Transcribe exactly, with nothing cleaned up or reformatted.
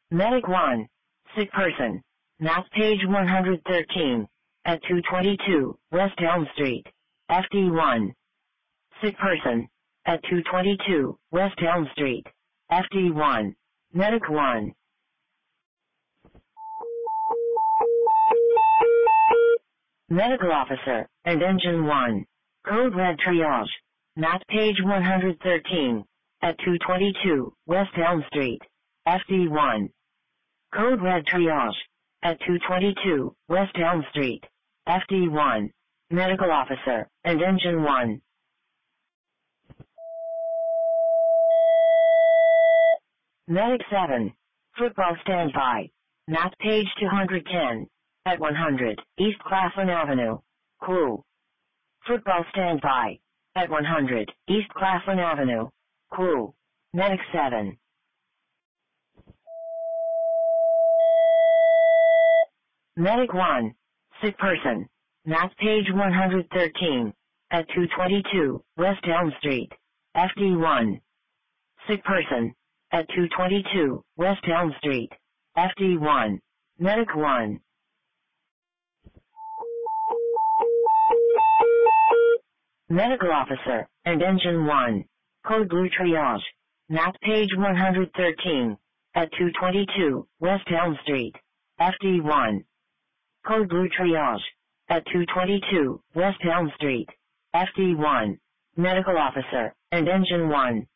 Medic one. Sick person. Map page one hundred thirteen. At two twenty-two, West Elm Street. F D one. Sick person. At two twenty-two, West Elm Street. F D one. Medic one. Medical officer, and engine one. Code red triage. Map page one hundred thirteen. At two twenty-two, West Elm Street. F D one. Code red triage. At two twenty-two, West Elm Street. F D one. Medical officer, and engine one. Medic seven. Football standby. Map page two hundred ten. At one hundred, East Claflin Avenue. Clue. Football standby. At one hundred, East Claflin Avenue. Clue. Medic seven. Medic one. Sick person. Map page one hundred thirteen. At two twenty-two, West Elm Street. F D one. Sick person. At two twenty-two, West Elm Street. F D one. Medic one. Medical officer, and engine one. Code blue triage. Map page one hundred thirteen. At two twenty-two, West Elm Street. F D one. Code blue triage. At two twenty-two, West Elm Street. F D one. Medical officer, and engine one.